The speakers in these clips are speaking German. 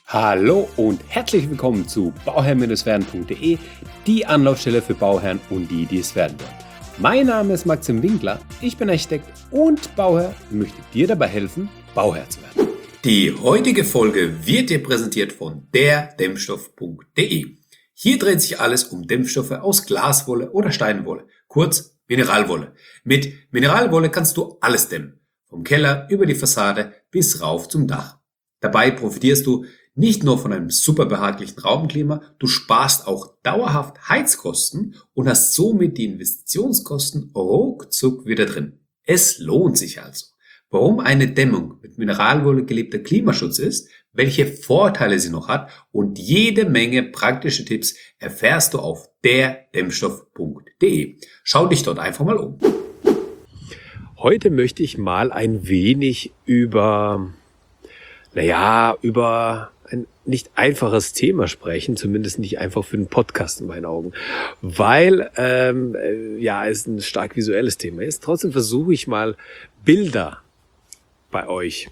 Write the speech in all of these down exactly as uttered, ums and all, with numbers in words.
Hallo und herzlich willkommen zu bauherr werden punkt de, die Anlaufstelle für Bauherren und die, die es werden wollen. Mein Name ist Maxim Winkler, ich bin Architekt und Bauherr und möchte dir dabei helfen, Bauherr zu werden. Die heutige Folge wird dir präsentiert von der Dämmstoff punkt de. Hier dreht sich alles um Dämmstoffe aus Glaswolle oder Steinwolle, kurz Mineralwolle. Mit Mineralwolle kannst du alles dämmen, vom Keller über die Fassade bis rauf zum Dach. Dabei profitierst du nicht nur von einem super behaglichen Raumklima, du sparst auch dauerhaft Heizkosten und hast somit die Investitionskosten ruckzuck wieder drin. Es lohnt sich also. Warum eine Dämmung mit Mineralwolle gelebter Klimaschutz ist, welche Vorteile sie noch hat und jede Menge praktische Tipps erfährst du auf der Dämmstoff punkt de. Schau dich dort einfach mal um. Heute möchte ich mal ein wenig über, naja, über ein nicht einfaches Thema sprechen, zumindest nicht einfach für einen Podcast in meinen Augen, weil ähm, ja es ein stark visuelles Thema ist. Trotzdem versuche ich mal Bilder bei euch,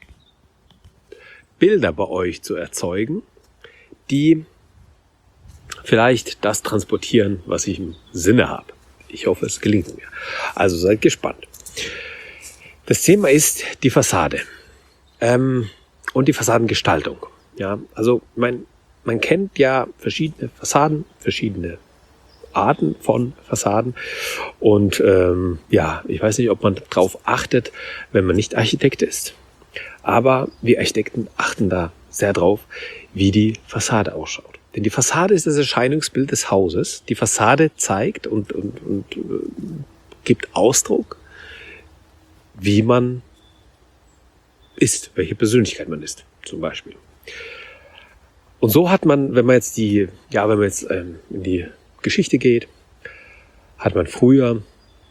Bilder bei euch zu erzeugen, die vielleicht das transportieren, was ich im Sinne habe. Ich hoffe, es gelingt mir. Also seid gespannt. Das Thema ist die Fassade ähm, und die Fassadengestaltung. Ja, also mein, man kennt ja verschiedene Fassaden, verschiedene Arten von Fassaden und ähm, ja, ich weiß nicht, ob man darauf achtet, wenn man nicht Architekt ist. Aber wir Architekten achten da sehr drauf, wie die Fassade ausschaut. Denn die Fassade ist das Erscheinungsbild des Hauses. Die Fassade zeigt und, und, und äh, gibt Ausdruck, wie man ist, welche Persönlichkeit man ist, zum Beispiel. Und so hat man, wenn man jetzt die, ja, wenn man jetzt ähm, in die Geschichte geht, hat man früher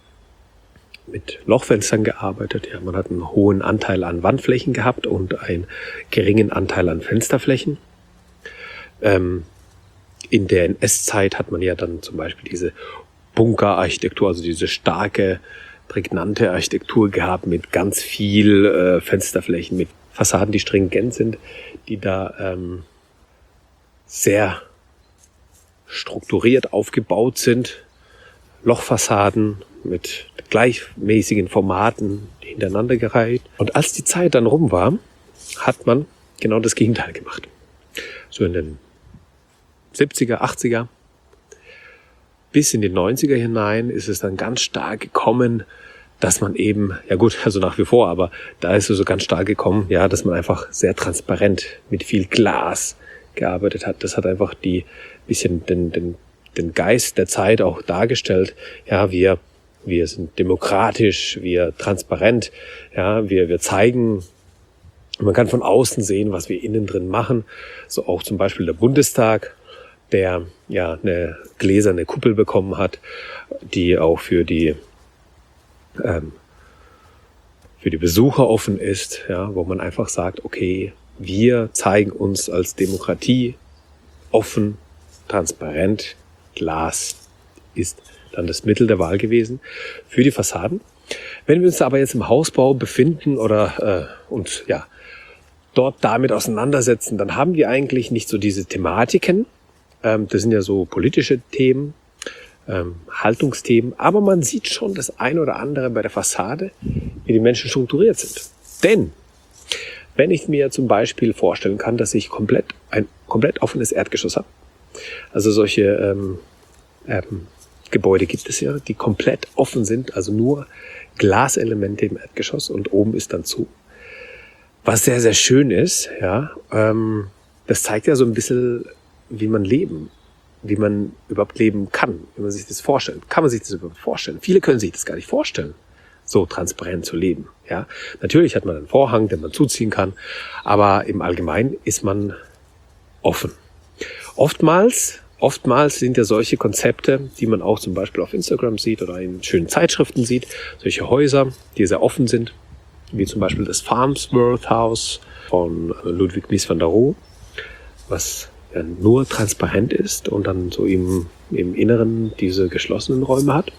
mit Lochfenstern gearbeitet. Ja, man hat einen hohen Anteil an Wandflächen gehabt und einen geringen Anteil an Fensterflächen. Ähm, in der N S-Zeit hat man ja dann zum Beispiel diese Bunkerarchitektur, also diese starke, prägnante Architektur gehabt mit ganz viel äh, Fensterflächen, mit Fassaden, die stringent sind, die da ähm, sehr strukturiert aufgebaut sind. Lochfassaden mit gleichmäßigen Formaten hintereinander gereiht. Und als die Zeit dann rum war, hat man genau das Gegenteil gemacht. So in den siebziger, achtziger bis in die neunziger hinein ist es dann ganz stark gekommen, dass man eben, ja gut, also nach wie vor, aber da ist es so ganz stark gekommen, ja, dass man einfach sehr transparent mit viel Glas gearbeitet hat. Das hat einfach die bisschen den, den, den Geist der Zeit auch dargestellt. Ja, wir, wir sind demokratisch, wir transparent, ja, wir, wir zeigen, man kann von außen sehen, was wir innen drin machen. So auch zum Beispiel der Bundestag, der ja eine gläserne Kuppel bekommen hat, die auch für die ähm, für die Besucher offen ist, ja, wo man einfach sagt, okay, wir zeigen uns als Demokratie offen, transparent. Glas ist dann das Mittel der Wahl gewesen für die Fassaden. Wenn wir uns aber jetzt im Hausbau befinden oder äh, uns ja dort damit auseinandersetzen, dann haben wir eigentlich nicht so diese Thematiken. Ähm, das sind ja so politische Themen, ähm, Haltungsthemen, aber man sieht schon das ein oder andere bei der Fassade, wie die Menschen strukturiert sind. Denn wenn ich mir zum Beispiel vorstellen kann, dass ich komplett ein komplett offenes Erdgeschoss habe, also solche ähm, ähm, Gebäude gibt es ja, die komplett offen sind, also nur Glaselemente im Erdgeschoss und oben ist dann zu. Was sehr, sehr schön ist, ja, ähm, das zeigt ja so ein bisschen, wie man leben, wie man überhaupt leben kann, wie man sich das vorstellt. Kann man sich das überhaupt vorstellen? Viele können sich das gar nicht vorstellen, so transparent zu leben. Ja, natürlich hat man einen Vorhang, den man zuziehen kann, aber im Allgemeinen ist man offen. Oftmals, oftmals sind ja solche Konzepte, die man auch zum Beispiel auf Instagram sieht oder in schönen Zeitschriften sieht, solche Häuser, die sehr offen sind, wie zum Beispiel das Farnsworth House von Ludwig Mies van der Rohe, was ja nur transparent ist und dann so im, im Inneren diese geschlossenen Räume hat.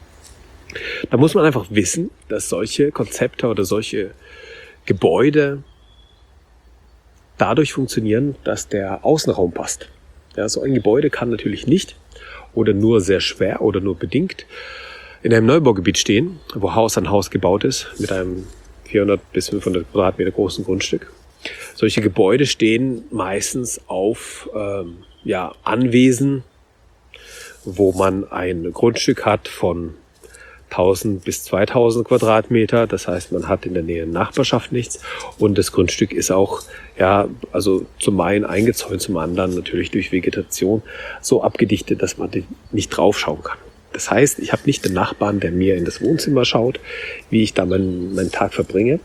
Da muss man einfach wissen, dass solche Konzepte oder solche Gebäude dadurch funktionieren, dass der Außenraum passt. Ja, so ein Gebäude kann natürlich nicht oder nur sehr schwer oder nur bedingt in einem Neubaugebiet stehen, wo Haus an Haus gebaut ist, mit einem vierhundert bis fünfhundert Quadratmeter großen Grundstück. Solche Gebäude stehen meistens auf ähm, ja, Anwesen, wo man ein Grundstück hat von tausend bis zweitausend Quadratmeter. Das heißt, man hat in der Nähe Nachbarschaft nichts. Und das Grundstück ist auch, ja, also zum einen eingezäunt, zum anderen natürlich durch Vegetation so abgedichtet, dass man nicht draufschauen kann. Das heißt, ich habe nicht den Nachbarn, der mir in das Wohnzimmer schaut, wie ich da meinen, meinen Tag verbringe.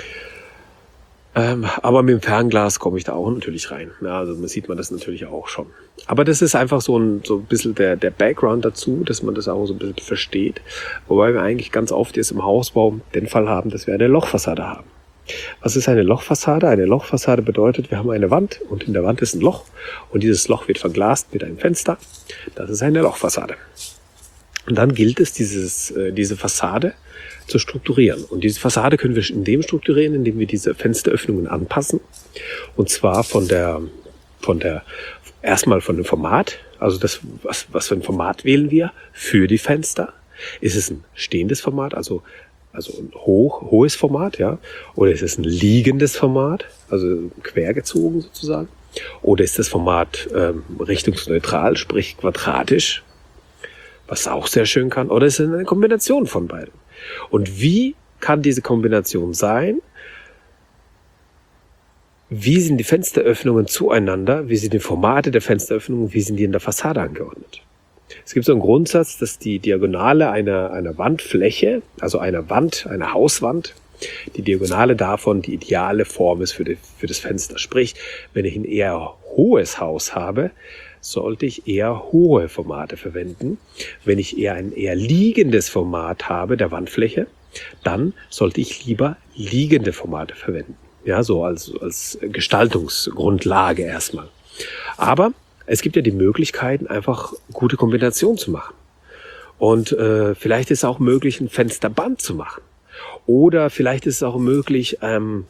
Ähm, aber mit dem Fernglas komme ich da auch natürlich rein. Ja, also man sieht man das natürlich auch schon. Aber das ist einfach so ein, so ein bisschen der, der Background dazu, dass man das auch so ein bisschen versteht. Wobei wir eigentlich ganz oft jetzt im Hausbau den Fall haben, dass wir eine Lochfassade haben. Was ist eine Lochfassade? Eine Lochfassade bedeutet, wir haben eine Wand und in der Wand ist ein Loch und dieses Loch wird verglast mit einem Fenster. Das ist eine Lochfassade. Und dann gilt es, dieses, äh, diese Fassade zu strukturieren. Und diese Fassade können wir in dem strukturieren, indem wir diese Fensteröffnungen anpassen. Und zwar von der, von der, erstmal von dem Format. Also das, was, was für ein Format wählen wir für die Fenster? Ist es ein stehendes Format, also, also ein hoch, hohes Format, ja? Oder ist es ein liegendes Format, also quergezogen sozusagen? Oder ist das Format ähm, richtungsneutral, sprich quadratisch, was auch sehr schön kann? Oder ist es eine Kombination von beiden? Und wie kann diese Kombination sein? Wie sind die Fensteröffnungen zueinander? Wie sind die Formate der Fensteröffnungen? Wie sind die in der Fassade angeordnet? Es gibt so einen Grundsatz, dass die Diagonale einer, einer Wandfläche, also einer Wand, einer Hauswand, die Diagonale davon die ideale Form ist für, die, für das Fenster. Sprich, wenn ich ein eher hohes Haus habe, sollte ich eher hohe Formate verwenden. Wenn ich eher ein eher liegendes Format habe, der Wandfläche, dann sollte ich lieber liegende Formate verwenden. Ja, so als, als Gestaltungsgrundlage erstmal. Aber es gibt ja die Möglichkeiten, einfach gute Kombinationen zu machen. Und äh, vielleicht ist es auch möglich, ein Fensterband zu machen. Oder vielleicht ist es auch möglich, ähm,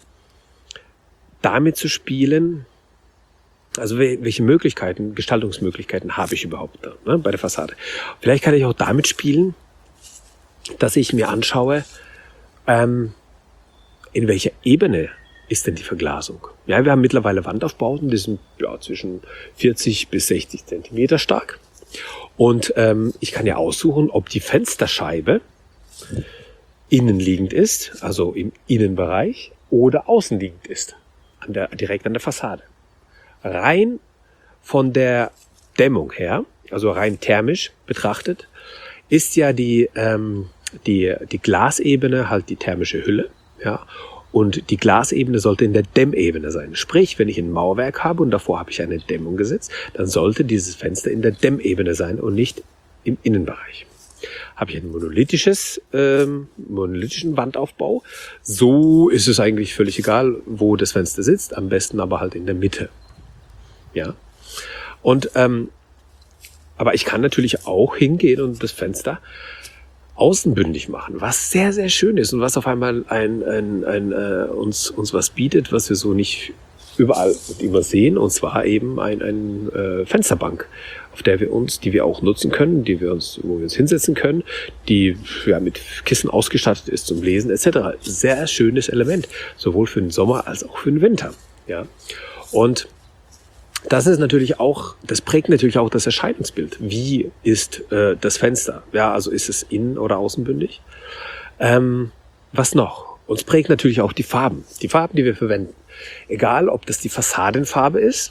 damit zu spielen. Also welche Möglichkeiten, Gestaltungsmöglichkeiten habe ich überhaupt da, ne, bei der Fassade? Vielleicht kann ich auch damit spielen, dass ich mir anschaue, ähm, in welcher Ebene ist denn die Verglasung? Ja, wir haben mittlerweile Wandaufbauten, die sind ja, zwischen vierzig bis sechzig Zentimeter stark. Und ähm, ich kann ja aussuchen, ob die Fensterscheibe innenliegend ist, also im Innenbereich, oder außenliegend ist, an der, direkt an der Fassade. Rein von der Dämmung her, also rein thermisch betrachtet, ist ja die, ähm, die, die Glasebene halt die thermische Hülle, ja, und die Glasebene sollte in der Dämmebene sein. Sprich, wenn ich ein Mauerwerk habe und davor habe ich eine Dämmung gesetzt, dann sollte dieses Fenster in der Dämmebene sein und nicht im Innenbereich. Habe ich ein monolithisches, ähm, monolithischen Wandaufbau, so ist es eigentlich völlig egal, wo das Fenster sitzt, am besten aber halt in der Mitte. Ja, und ähm, aber ich kann natürlich auch hingehen und das Fenster außenbündig machen, was sehr, sehr schön ist und was auf einmal ein, ein, ein, äh, uns, uns was bietet, was wir so nicht überall und immer sehen, und zwar eben ein, ein äh, Fensterbank, auf der wir uns, die wir auch nutzen können, die wir uns, wo wir uns hinsetzen können, die ja mit Kissen ausgestattet ist zum Lesen et cetera. Sehr schönes Element, sowohl für den Sommer als auch für den Winter. Ja, und das ist natürlich auch, das prägt natürlich auch das Erscheinungsbild. Wie ist äh, das Fenster? Ja, also ist es innen- oder außenbündig? Ähm, was noch? Uns prägt natürlich auch die Farben. Die Farben, die wir verwenden. Egal, ob das die Fassadenfarbe ist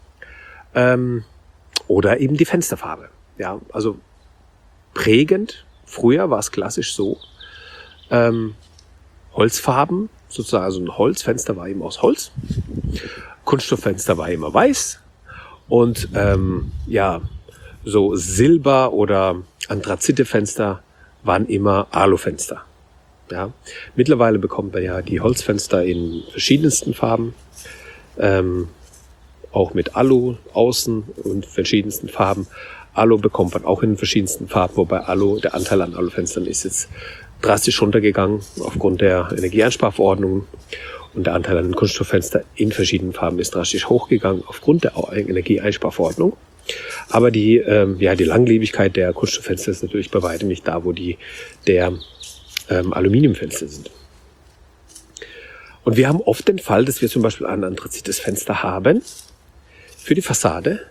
ähm, oder eben die Fensterfarbe. Ja, also prägend. Früher war es klassisch so. Ähm, Holzfarben, sozusagen, also ein Holzfenster war eben aus Holz. Kunststofffenster war immer weiß und ähm, ja, so Silber- oder Anthrazite-Fenster waren immer Alufenster. Ja, mittlerweile bekommt man ja die Holzfenster in verschiedensten Farben, ähm, auch mit Alu außen und verschiedensten Farben. Alu bekommt man auch in verschiedensten Farben, wobei Alu, der Anteil an Alufenstern ist jetzt drastisch runtergegangen aufgrund der Energieeinsparverordnungen. Und der Anteil an den Kunststofffenstern in verschiedenen Farben ist drastisch hochgegangen aufgrund der Energieeinsparverordnung. Aber die, ähm, ja, die Langlebigkeit der Kunststofffenster ist natürlich bei weitem nicht da, wo die der ähm, Aluminiumfenster sind. Und wir haben oft den Fall, dass wir zum Beispiel ein anthrazithes Fenster haben für die Fassade,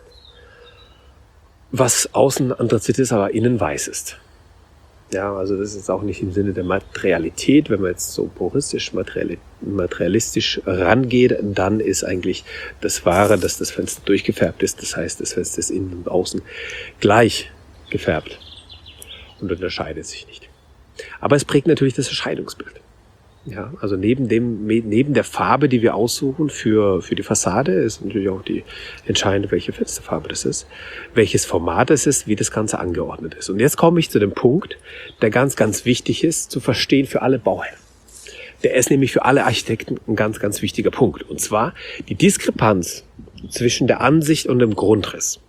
was außen anthrazit ist, aber innen weiß ist. Ja, also das ist auch nicht im Sinne der Materialität. Wenn man jetzt so puristisch, materialistisch rangeht, dann ist eigentlich das Wahre, dass das Fenster durchgefärbt ist. Das heißt, das Fenster ist innen und außen gleich gefärbt und unterscheidet sich nicht. Aber es prägt natürlich das Erscheinungsbild. Ja, also neben dem, neben der Farbe, die wir aussuchen für, für die Fassade, ist natürlich auch die entscheidende, welche Fensterfarbe das ist, welches Format es ist, wie das Ganze angeordnet ist. Und jetzt komme ich zu dem Punkt, der ganz, ganz wichtig ist, zu verstehen für alle Bauherren. Der ist nämlich für alle Architekten ein ganz, ganz wichtiger Punkt. Und zwar die Diskrepanz zwischen der Ansicht und dem Grundriss.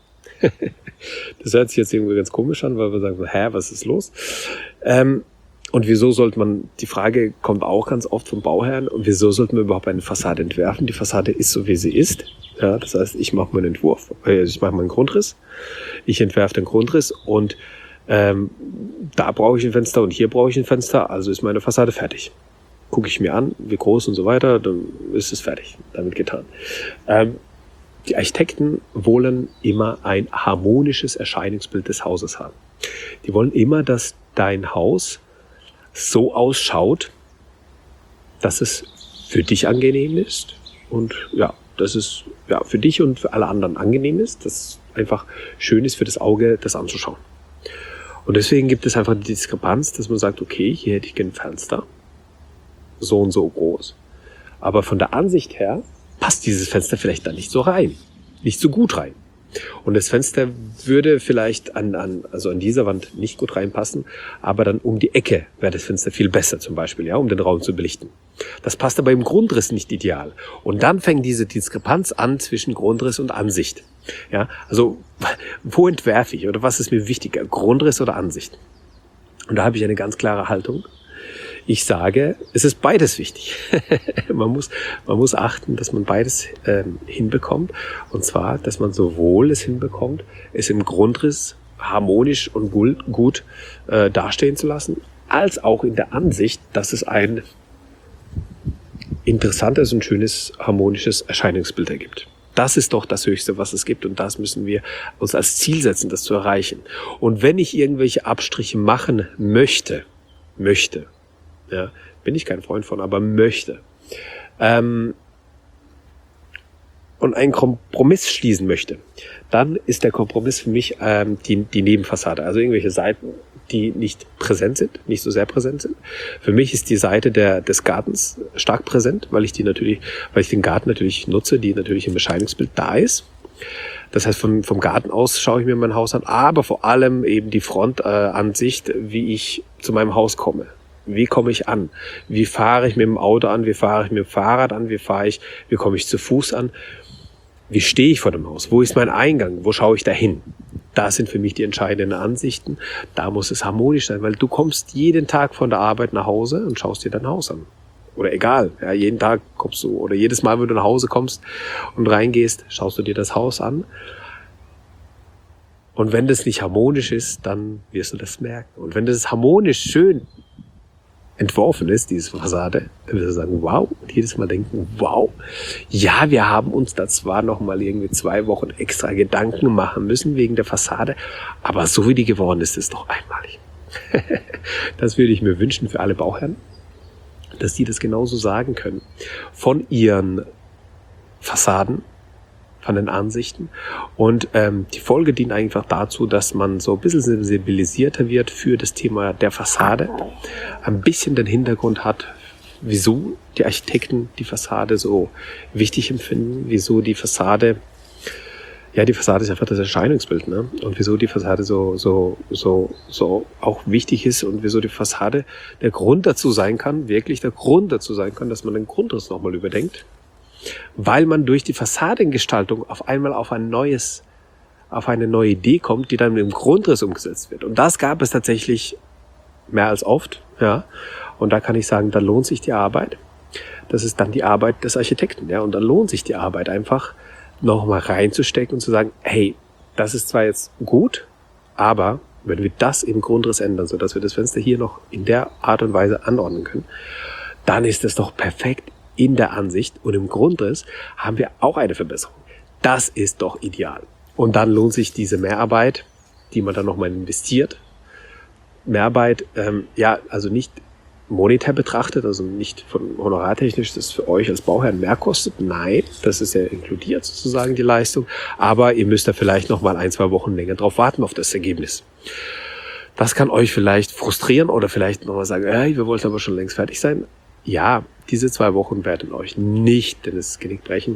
Das hört sich jetzt irgendwie ganz komisch an, weil wir sagen, hä, was ist los? Ähm, Und wieso sollte man, die Frage kommt auch ganz oft vom Bauherrn, und wieso sollte man überhaupt eine Fassade entwerfen? Die Fassade ist so, wie sie ist. Ja, das heißt, ich mache meinen Entwurf, also ich mache meinen Grundriss, ich entwerfe den Grundriss und ähm, da brauche ich ein Fenster und hier brauche ich ein Fenster, also ist meine Fassade fertig. Gucke ich mir an, wie groß und so weiter, dann ist es fertig, damit getan. Ähm, die Architekten wollen immer ein harmonisches Erscheinungsbild des Hauses haben. Die wollen immer, dass dein Haus so ausschaut, dass es für dich angenehm ist und ja, dass es ja für dich und für alle anderen angenehm ist, dass es einfach schön ist für das Auge, das anzuschauen. Und deswegen gibt es einfach die Diskrepanz, dass man sagt, okay, hier hätte ich ein Fenster, so und so groß, aber von der Ansicht her passt dieses Fenster vielleicht da nicht so rein, nicht so gut rein. Und das Fenster würde vielleicht an, an, also an dieser Wand nicht gut reinpassen, aber dann um die Ecke wäre das Fenster viel besser zum Beispiel, ja, um den Raum zu belichten. Das passt aber im Grundriss nicht ideal. Und dann fängt diese Diskrepanz an zwischen Grundriss und Ansicht. Ja, also wo entwerfe ich oder was ist mir wichtiger, Grundriss oder Ansicht? Und da habe ich eine ganz klare Haltung. Ich sage, es ist beides wichtig. man muss, man muss achten, dass man beides ähm, hinbekommt. Und zwar, dass man sowohl es hinbekommt, es im Grundriss harmonisch und gut, gut äh, dastehen zu lassen, als auch in der Ansicht, dass es ein interessantes und schönes, harmonisches Erscheinungsbild ergibt. Das ist doch das Höchste, was es gibt, und das müssen wir uns als Ziel setzen, das zu erreichen. Und wenn ich irgendwelche Abstriche machen möchte, möchte, ja, bin ich kein Freund von, aber möchte, ähm, und einen Kompromiss schließen möchte, dann ist der Kompromiss für mich ähm, die, die Nebenfassade, also irgendwelche Seiten, die nicht präsent sind, nicht so sehr präsent sind. Für mich ist die Seite der, des Gartens stark präsent, weil ich die natürlich, weil ich den Garten natürlich nutze, die natürlich im Erscheinungsbild da ist. Das heißt, vom, vom Garten aus schaue ich mir mein Haus an, aber vor allem eben die Frontansicht, äh, wie ich zu meinem Haus komme. Wie komme ich an? Wie fahre ich mit dem Auto an? Wie fahre ich mit dem Fahrrad an? Wie fahre ich, wie komme ich zu Fuß an? Wie stehe ich vor dem Haus? Wo ist mein Eingang? Wo schaue ich da hin? Das sind für mich die entscheidenden Ansichten. Da muss es harmonisch sein, weil du kommst jeden Tag von der Arbeit nach Hause und schaust dir dein Haus an. Oder egal, ja, jeden Tag kommst du, oder jedes Mal, wenn du nach Hause kommst und reingehst, schaust du dir das Haus an. Und wenn das nicht harmonisch ist, dann wirst du das merken. Und wenn das harmonisch schön entworfen ist, diese Fassade, dann wirst du sagen, wow, und jedes Mal denken, wow, ja, wir haben uns da zwar noch mal irgendwie zwei Wochen extra Gedanken machen müssen wegen der Fassade, aber so wie die geworden ist, ist doch einmalig. Das würde ich mir wünschen für alle Bauherren, dass die das genauso sagen können. Von ihren Fassaden, von den Ansichten. Und ähm, die Folge dient einfach dazu, dass man so ein bisschen sensibilisierter wird für das Thema der Fassade, ein bisschen den Hintergrund hat, wieso die Architekten die Fassade so wichtig empfinden, wieso die Fassade, ja, die Fassade ist einfach das Erscheinungsbild, ne? Und wieso die Fassade so, so, so, so auch wichtig ist und wieso die Fassade der Grund dazu sein kann, wirklich der Grund dazu sein kann, dass man den Grundriss nochmal überdenkt. Weil man durch die Fassadengestaltung auf einmal auf ein neues, auf eine neue Idee kommt, die dann im Grundriss umgesetzt wird. Und das gab es tatsächlich mehr als oft, ja. Und da kann ich sagen, da lohnt sich die Arbeit. das ist dann die Arbeit des Architekten. Ja? Und dann lohnt sich die Arbeit einfach, nochmal reinzustecken und zu sagen, hey, das ist zwar jetzt gut, aber wenn wir das im Grundriss ändern, sodass wir das Fenster hier noch in der Art und Weise anordnen können, dann ist es doch perfekt in der Ansicht und im Grundriss haben wir auch eine Verbesserung. Das ist doch ideal. Und dann lohnt sich diese Mehrarbeit, die man dann nochmal investiert. Mehrarbeit, ähm, ja, also nicht monetär betrachtet, also nicht von honorartechnisch, das für euch als Bauherrn mehr kostet. Nein, das ist ja inkludiert sozusagen die Leistung. Aber ihr müsst da vielleicht nochmal ein, zwei Wochen länger drauf warten auf das Ergebnis. Das kann euch vielleicht frustrieren oder vielleicht nochmal sagen, hey, wir wollten aber schon längst fertig sein. Ja, diese zwei Wochen werden euch nicht denn das Genick brechen.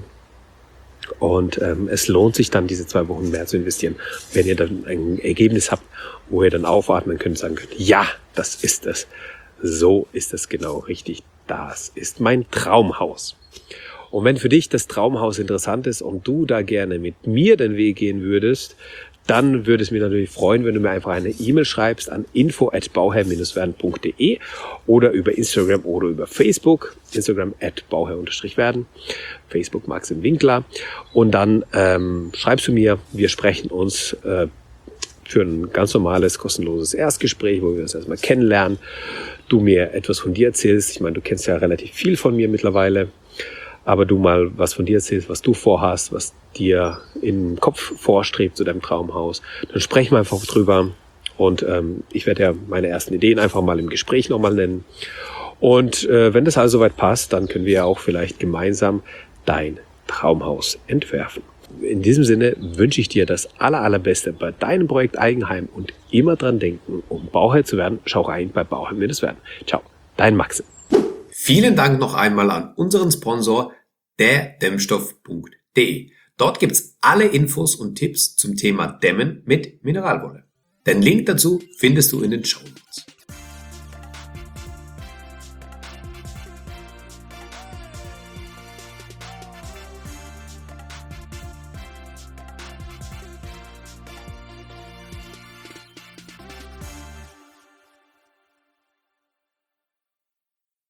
Und ähm, es lohnt sich dann, diese zwei Wochen mehr zu investieren, wenn ihr dann ein Ergebnis habt, wo ihr dann aufatmen könnt und sagen könnt, ja, das ist es. So ist es genau richtig. Das ist mein Traumhaus. Und wenn für dich das Traumhaus interessant ist und du da gerne mit mir den Weg gehen würdest, dann würde es mich natürlich freuen, wenn du mir einfach eine E-Mail schreibst an info at bauherr Bindestrich werden punkt de oder über Instagram oder über Facebook. Instagram at bauherr Bindestrich werden, Facebook Maxim Winkler. Und dann ähm, schreibst du mir, wir sprechen uns äh, für ein ganz normales, kostenloses Erstgespräch, wo wir uns erstmal kennenlernen. Du mir etwas von dir erzählst. Ich meine, du kennst ja relativ viel von mir mittlerweile. Aber du mal was von dir erzählst, was du vorhast, was dir im Kopf vorstrebt zu deinem Traumhaus. Dann sprechen wir einfach drüber. Und ähm, ich werde ja meine ersten Ideen einfach mal im Gespräch nochmal nennen. Und äh, wenn das also soweit passt, dann können wir ja auch vielleicht gemeinsam dein Traumhaus entwerfen. In diesem Sinne wünsche ich dir das aller, allerbeste bei deinem Projekt Eigenheim und immer dran denken, um Bauherr zu werden, schau rein bei Bauherr werden. Ciao, dein Maxim. Vielen Dank noch einmal an unseren Sponsor, der dämmstoff punkt de. Dort gibt's alle Infos und Tipps zum Thema Dämmen mit Mineralwolle. Den Link dazu findest du in den Shownotes.